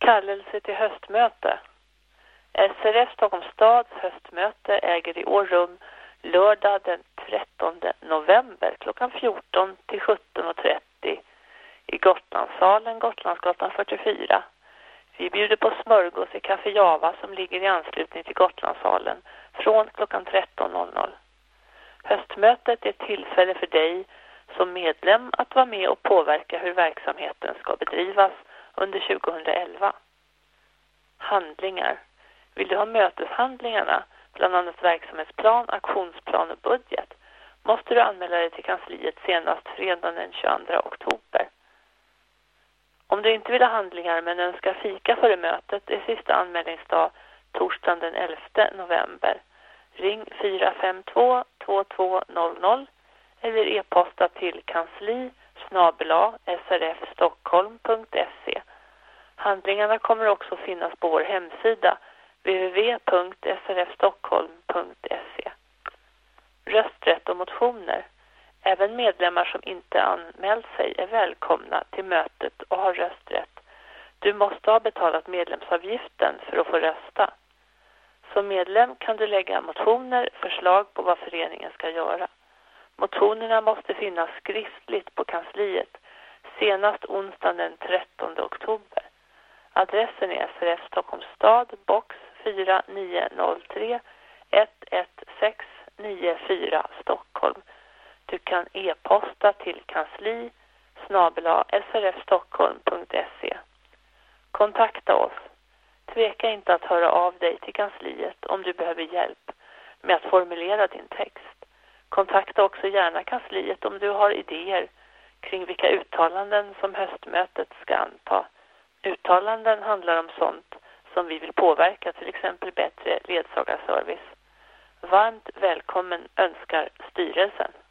Kallelse till höstmöte. SRF Stockholms stads höstmöte äger i år rum lördag den 13 november klockan 14 till 17.30 i Gotlandssalen, Gotlandsgatan 44. Vi bjuder på smörgås i Café Java som ligger i anslutning till Gotlandssalen från klockan 13.00. Höstmötet är ett tillfälle för dig som medlem att vara med och påverka hur verksamheten ska bedrivas under 2011. Handlingar. Vill du ha möteshandlingarna, bland annat verksamhetsplan, aktionsplan och budget, måste du anmäla dig till kansliet senast fredagen den 22 oktober. Om du inte vill ha handlingar men önskar fika före mötet är sista anmälningsdag torsdagen den 11 november. Ring 452-2200 eller e-posta till kansli@srfstockholm.se. Handlingarna kommer också finnas på vår hemsida www.srfstockholm.se. Rösträtt och motioner. Även medlemmar som inte anmält sig är välkomna till mötet och har rösträtt. Du måste ha betalat medlemsavgiften för att få rösta. Som medlem kan du lägga motioner, förslag på vad föreningen ska göra. Motionerna måste finnas skriftligt på kansliet senast onsdagen den 13 oktober. Adressen är SRF Stockholms stad, box 4903 11694 Stockholm. Du kan e-posta till kansli@srfstockholm.se. Kontakta oss. Tveka inte att höra av dig till kansliet om du behöver hjälp med att formulera din text. Kontakta också gärna kansliet om du har idéer kring vilka uttalanden som höstmötet ska anta. Uttalanden handlar om sånt som vi vill påverka, till exempel bättre ledsagarservice. Varmt välkommen önskar styrelsen.